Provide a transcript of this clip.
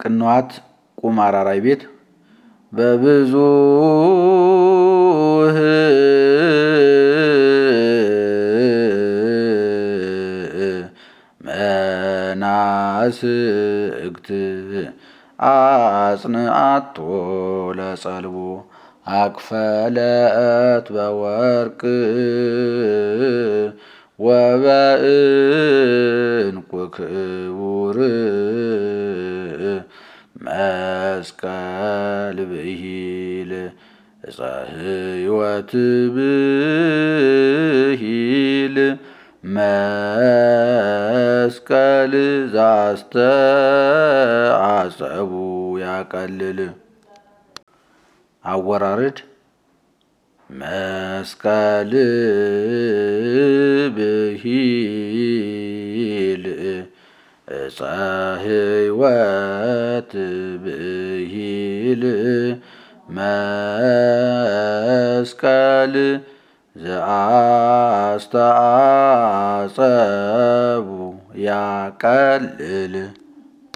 ቅንዋት ቁም አራራይ ቤት በብዙ መናስእግት አጽንአቶ ለጸልቡ አክፈለት በወርቅ ወበእንቁ ክቡር መስቀል ብሂል ዕፀ ሕይወት ብሂል መስቀል ዘአስተአጸቡ ያቀልል። አወራረድ መስቀል ብሂል ዕፀ ሕይወት ብሂል መስቀል ዘአስተአጸቡ ያቀልል